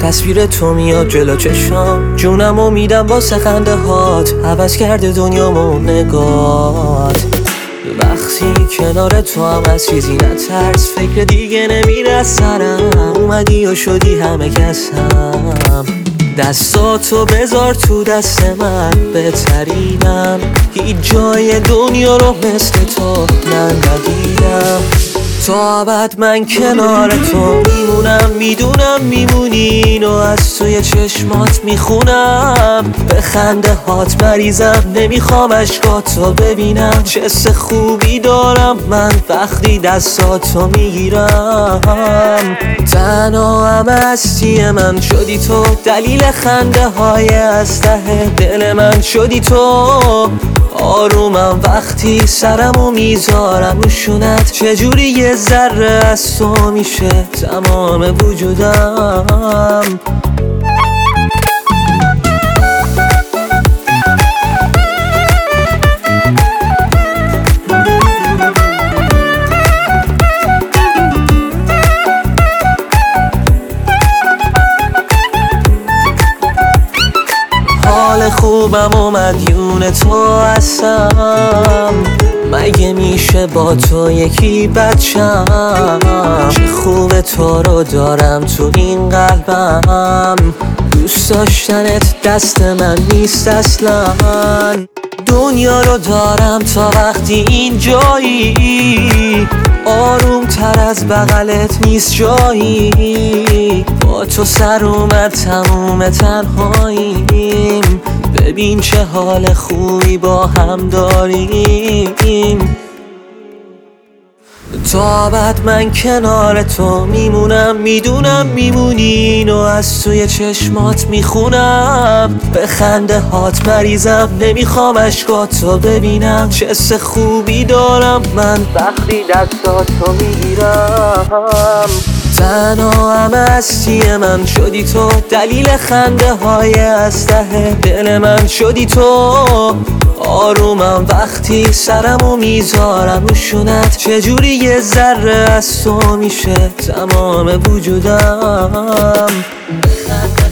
تصویر تو میاد جلو چشام، جونمو میدم واسه خنده هات، عوض کرده دنیامو نگات. وقتی کنار تو هم از چیزی نترس، فکر دیگه نمیره از سرم، اومدی و شدی همه کسم. دستاتو بذار تو دست من، بهترینم، هیچ جای دنیا رو مثل تو من ندیدم. تا ابد من کنار تو میمونم، میدونم میمونین و از توی چشمات میخونم. به خنده هات مریضم، نمیخوام اشکاتو ببینم. چه حس خوبی دارم من وقتی دستاتو میگیرم. تنها هم هستی من شدی تو، دلیل خنده های از ته دل من شدی تو. آرومم وقتی سرمو میذارم رو شونت، چجوری یه ذره از تو میشه تمام وجودم. حال خوبم و مدیون تو هستم، مگه میشه با تو یکی بچم؟ چه خوبه تو رو دارم تو این قلبم، دوست داشتنت دست من نیست اصلا. دنیا رو دارم تا وقتی اینجایی، آروم تر از بغلت نیست جایی. با تو سر اومد تموم تنهاییم، ببین چه حال خوبی با هم داریم. تا ابد من کنار تو میمونم، میدونم میمونین و از توی چشمات میخونم. به خنده هات مریضم، نمیخوام اشکاتو ببینم. چه حس خوبی دارم من وقتی دستاتو میگیرم. تنها هم هستی من شدی تو، دلیل خنده های از ته دل من شدی تو. آرومم وقتی سرمو میذارم رو شونت، چجوری یه ذره از تو میشه تمام وجودم.